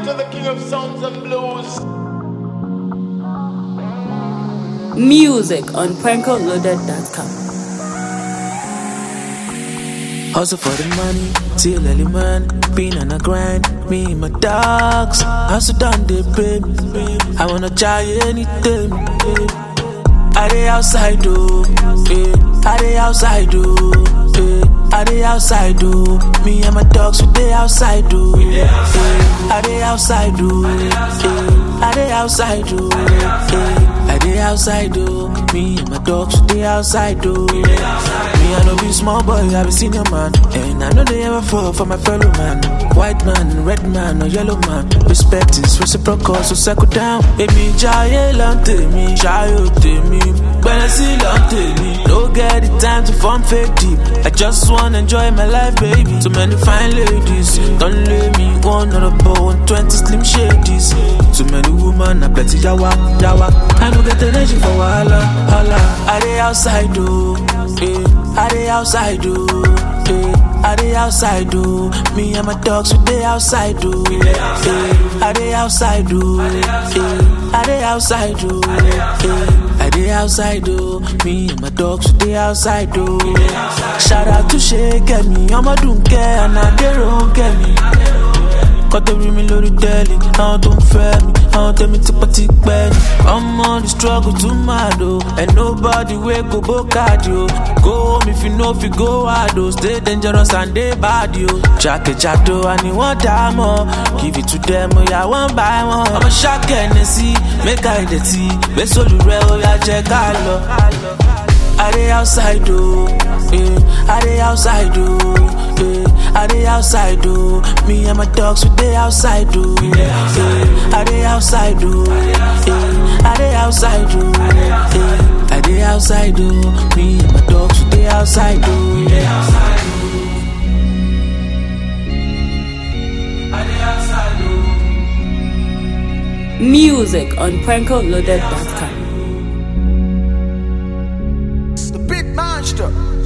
to the king of sounds and blues. Music on PrankoLoaded.com. Hustle for the money, till early man. Been on a grind, me and my dogs. Hustle done the baby. I wanna try anything. I dey outside do, I dey outside do, I dey outside do. Me and my dogs, we dey outside do. I dey outside do, I dey outside do, I dey outside do. Me and my dogs, we dey outside do. Me I no be small boy, I be senior man, and I know they ever fall for my fellow man. White man, red man, or yellow man. Respect is reciprocal, so settle down. Emi jaye lante mi, jayo te mi. When I see lante mi, don't get the time to form fake deep. I just wanna enjoy my life, baby. Too many fine ladies, don't let me one on a bow, 120 slim shadies. Too many women, I bet you yawa. I don't get energy for wahala, hala. I dey outside do, I dey outside do, I dey outside do. Me and my dogs, we dey outside do. I dey outside do, I dey outside do, I dey outside do. Me and my dogs, we dey outside do. Shout out to Shake me, I'ma don't care, and I dey wrong me. Got to bring me loaded daily. I don't fair me. I don't tell me to party bad. I'm on the struggle too mad though. And nobody will go cardio. Go home if you know if you go hard though. Stay dangerous and they bad yo. Jacket jato and you want time more. Give it to them or ya one by one. I'm a shock Hennessy. Make I the tea. Let's all the real ya check out. I dey outside do, I dey outside do, I dey outside do. Me and my dogs, we dey outside do, I dey outside do, I dey outside do, I dey outside do. Me and my dogs, we dey outside do. Music on PrankoLoaded.com. The big monster.